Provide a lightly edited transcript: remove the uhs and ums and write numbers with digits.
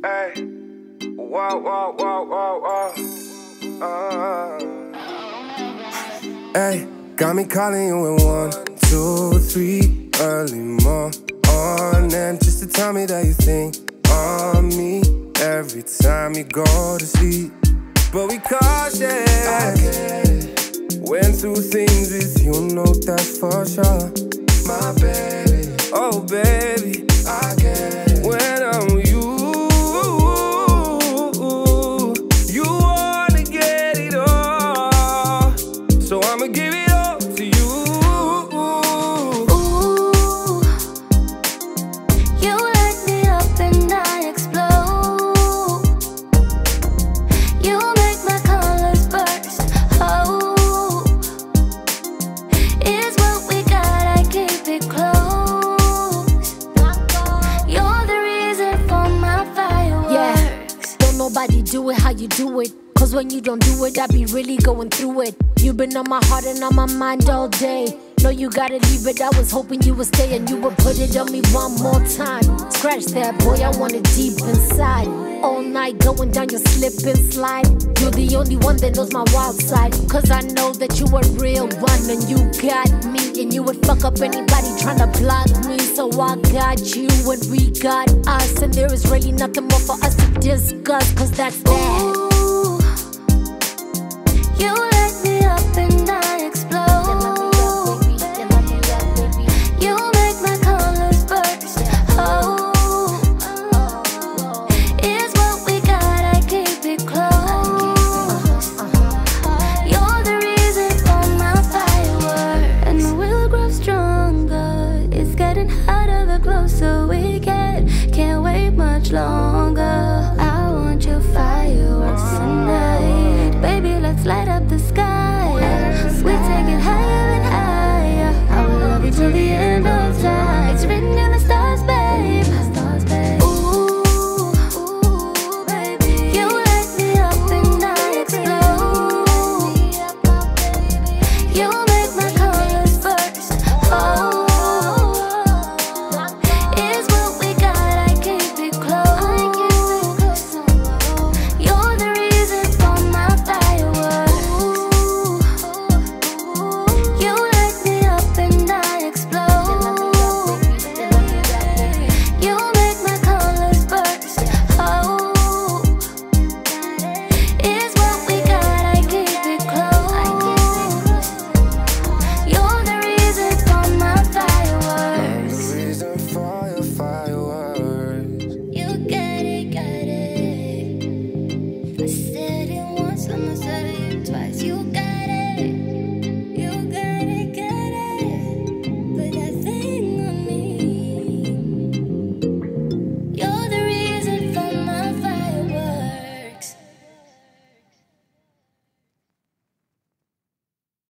Hey, whoa, whoa, whoa, whoa, whoa. Hey, got me calling you at 1, 2, 3 early morning, just to tell me that you think on me every time you go to sleep. But we cautious. Went through things with you, know that for sure. My baby, oh baby, I get it. When I'm with you, you wanna get it all, so I'ma give it all to you. Ooh, you light me up and I explode. You make my colors burst. Oh, it's what we got, I keep it close. You're the reason for my fireworks. Yeah, don't nobody do it how you do it. Cause when you don't do it, I be really going through it. You've been on my heart and on my mind all day. No, you gotta leave it, I was hoping you would stay and you would put it on me one more time. Scratch that, boy, I want it deep inside. All night going down your slip and slide. You're the only one that knows my wild side. Cause I know that you a real one and you got me. And you would fuck up anybody tryna block me. So I got you and we got us. And there is really nothing more for us to discuss, cause that's that.